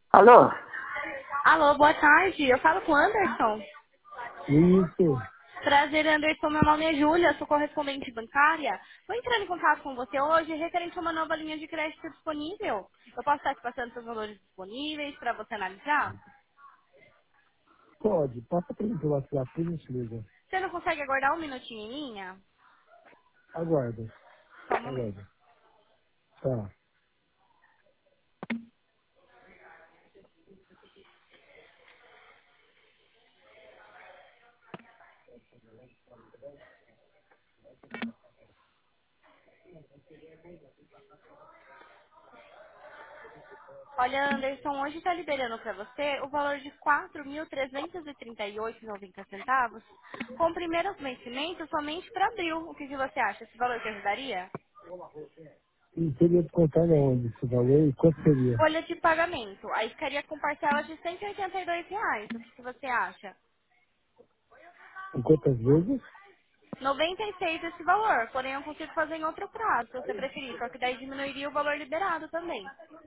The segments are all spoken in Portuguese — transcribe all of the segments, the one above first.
Alô? Alô, boa tarde. Eu falo com o Anderson. Isso. Prazer, Anderson. Meu nome é Júlia, sou correspondente bancária. Vou entrar em contato com você hoje referente a uma nova linha de crédito disponível. Eu posso estar te passando seus valores disponíveis para você analisar? Pode. Passa para mim pelo WhatsApp, por gentileza. Você não consegue aguardar um minutinho em linha? Aguarda. Só um momento. Aguarda. Tá. Olha, Anderson, hoje está liberando para você o valor de R$ 4.338,90 com o primeiro vencimento somente para abril. O que você acha? Esse valor te ajudaria? E teria que contar na onde esse valor e quanto seria? Folha de pagamento. Aí ficaria com parcelas de R$ 182. O que você acha? Em quantas vezes? 96 esse valor, porém eu consigo fazer em outro prazo, se você preferir, só que daí diminuiria o valor liberado também.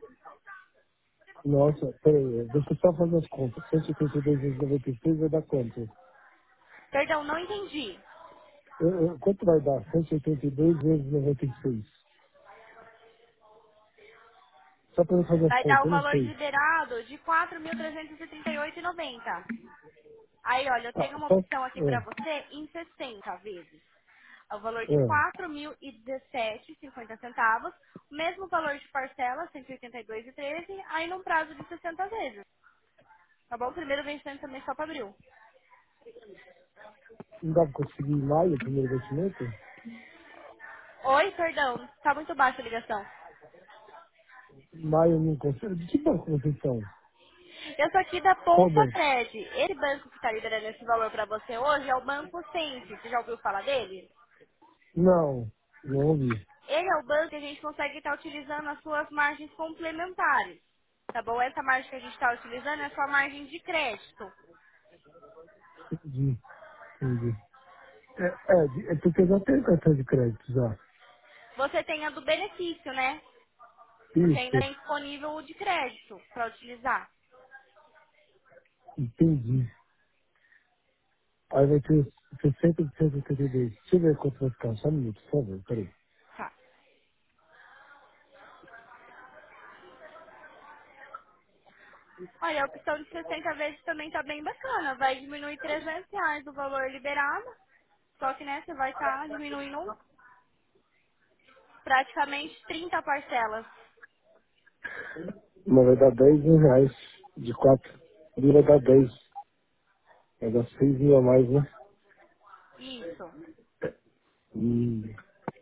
Nossa, peraí, deixa eu só fazer as contas. 182 vezes 96 vai dar quanto? Perdão, não entendi. Quanto vai dar? 182 vezes 96. Só para eu fazer as Vai dar contas, o eu não valor sei. liberado de 4.338,90. Aí, olha, eu Ah, tenho uma só, opção aqui para você em 60 vezes. É o valor de ah, 4.017,50, o mesmo valor de parcela, 182,13, aí num prazo de 60 vezes. Tá bom? O primeiro vencimento também só para abril. não dá para conseguir em maio o primeiro investimento? Oi, perdão, tá muito baixa a ligação. Maio eu não consigo. De que banco vocês são? Eu sou aqui da Qual Ponta banco? Cred. Esse banco que está liberando esse valor para você hoje é o Banco Sense. Você já ouviu falar dele? Não, não ouvi. Ele é o banco que a gente consegue estar utilizando as suas margens complementares. Tá bom? Essa margem que a gente está utilizando é a sua margem de crédito. Entendi, entendi. É porque eu já tenho cartão de crédito já. Você tem a do benefício, né? Você ainda Isso, tem disponível o de crédito para utilizar. entendi. Aí vai ter 60 de 182. Deixa eu ver quanto vai ficar. Só um minuto, por favor, peraí. Tá. Olha, a opção de 60 vezes também tá bem bacana. Vai diminuir R$ 300 o valor liberado. Só que, né, você vai estar diminuindo praticamente 30 parcelas. Mas vai dar 10 mil reais de 4. Ali vai dar 10. Vai dar 6 mil a mais, né? Isso. Hum,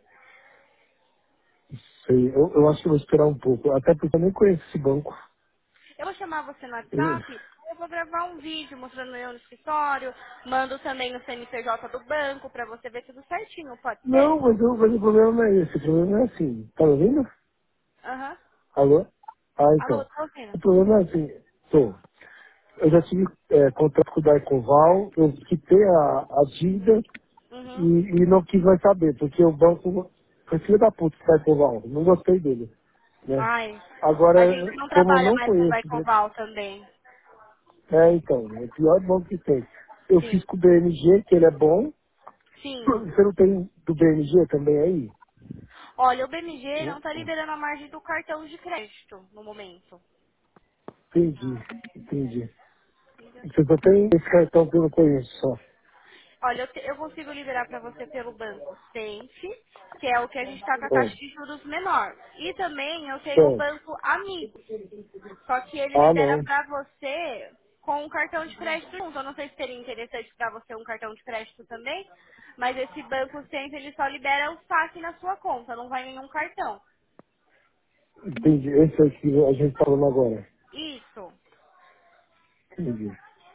sei. Eu acho que eu vou esperar um pouco. Até porque eu nem conheço esse banco. Eu vou chamar você no Eu- WhatsApp, eu vou gravar um vídeo mostrando eu no escritório, mando também no CNPJ do banco pra você ver tudo certinho, pode ser? Não, mas o problema não é esse. O problema é assim. Tá me ouvindo? Aham. Alô? Ah, Alô, então. tô ouvindo. O problema é assim. Tô. Eu já tive contato com o Daicoval, eu quitei a dívida e, Uhum. e não quis mais saber, porque o banco foi filho da puta do Daicoval, não gostei dele, né? Ai, a gente Agora, não como eu trabalha não mais com conheço, Daicoval também. então, é o pior banco que tem. Eu fiz Sim. com o BMG, que ele é bom. Sim. Você não tem do BMG também aí? Olha, o BMG não Não. tá liberando a margem do cartão de crédito no momento. Entendi, entendi. Você só tem esse cartão que eu não conheço só. Olha, eu consigo liberar para você pelo banco Sente, que é o que a gente está com a taxa É, de juros menor. E também eu tenho o certo. banco Amigo, só que ele Ah, libera não. para você com um cartão de crédito junto. Eu não sei se seria interessante para você um cartão de crédito também, mas esse banco Sente ele só libera o saque na sua conta, não vai nenhum cartão. Entendi. Esse é o que a gente tá falando agora. Isso. Entendi.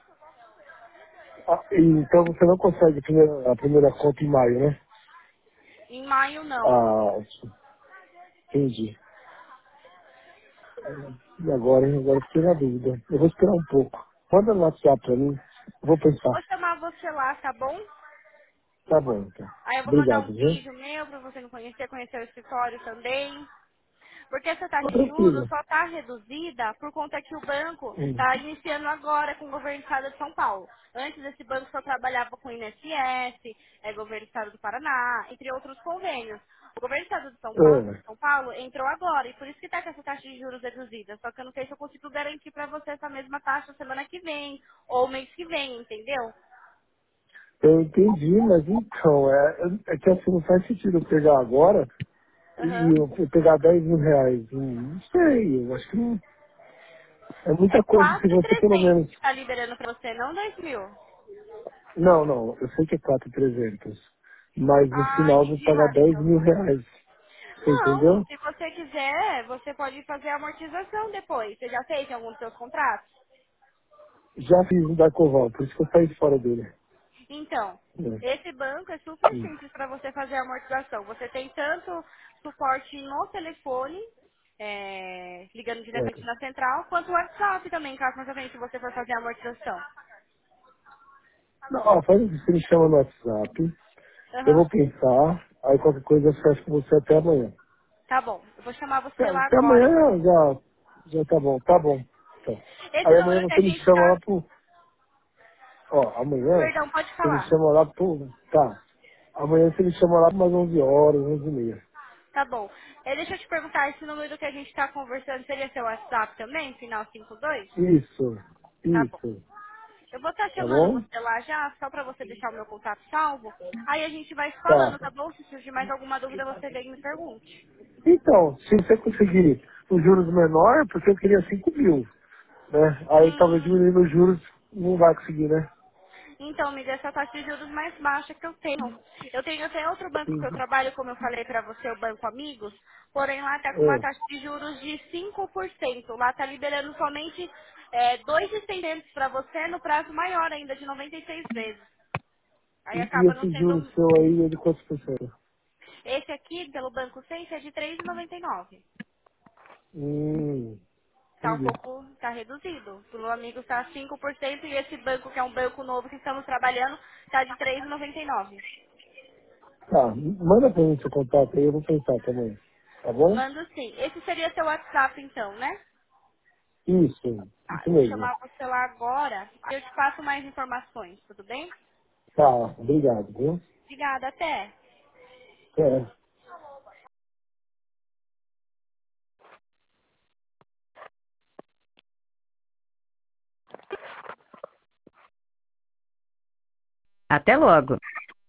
Então você não consegue a primeira conta em maio, né? Em maio não. Ah, entendi. E agora, hein? Agora eu fiquei na dúvida. Eu vou esperar um pouco. Manda no WhatsApp pra mim. Eu vou Vou pensar. chamar você lá, tá bom? Tá bom, então. Aí eu vou mandar Obrigado, um viu? vídeo meu pra você não conhecer, conhecer o escritório também. Porque essa taxa de juros Tranquilo. só está reduzida por conta que o banco Hum. está iniciando agora com o governo do estado de São Paulo. Antes esse banco só trabalhava com o INSS, governo do estado do Paraná, entre outros convênios. O governo do estado de É, São Paulo entrou agora e por isso que está com essa taxa de juros reduzida. Só que eu não sei se eu consigo garantir para você essa mesma taxa semana que vem ou mês que vem, entendeu? eu entendi, mas então, é que assim não faz sentido eu pegar agora e Aham. eu pegar 10 mil reais. Não sei, eu acho que não, é É muita coisa se você pelo 4.300 menos. que está liberando para você, não 2.000. Não, não, eu sei que é 4.300, mas no Ah, final eu vou entendi pagar errado 10 então. mil reais. Você Não, entendeu? se você quiser, você pode fazer a amortização depois. Você já fez em algum dos seus contratos? Já fiz o da Coval, por isso que eu saí fora dele. Então, É. esse banco é super Hum, simples para você fazer a amortização. Você tem tanto suporte no telefone, ligando diretamente é. na central, quanto o WhatsApp também, caso mais à frente você for fazer a amortização. Não, ó, faz isso, você me chama no WhatsApp, eu Aham. vou pensar, aí qualquer coisa eu fecho com você até amanhã. Tá bom. Eu vou chamar você lá Até agora, amanhã então. já tá bom, tá bom. Então, Esse aí amanhã número que você a me gente chama tá... lá pro, ó, amanhã Perdão, pode você me falar. chama lá pro, tá, amanhã você me chama lá por umas 11 horas, 11 e meia. Tá bom. Deixa eu te perguntar, esse número que a gente está conversando seria seu WhatsApp também, final 52? Isso, Tá bom. isso, Eu vou estar tá chamando bom? você lá já, só para você deixar o meu contato salvo. Aí a gente vai falando, Tá. tá bom? Se surgir mais alguma dúvida, você vem e me pergunte. Então, se você conseguir os juros menor, porque eu queria 5 mil, né? Aí talvez Hum, diminuindo os juros não vai conseguir, né? então, me dê essa taxa de juros mais baixa que eu tenho. Eu tenho até outro banco que eu Sim. trabalho, como eu falei para você, o Banco Amigos, porém lá tá com uma É. taxa de juros de 5%. Lá tá liberando somente 2.600 para você no prazo maior ainda, de 96 vezes. Aí E acaba não esse juros sendo... seu aí é de quantos por cento? Esse aqui, pelo Banco Sense, é de 3,99. Tá um Entendi. pouco, tá reduzido. Pelo amigo está 5% e esse banco, que é um banco novo que estamos trabalhando, tá de 3,99. Tá, manda pra mim seu contato aí, eu vou pensar também. Tá bom? Mando sim. Esse seria seu WhatsApp então, né? Isso Tá, eu vou mesmo. chamar você lá agora. Aí eu te passo mais informações, tudo bem? Tá, obrigado, viu? Obrigada, até. É. Até logo!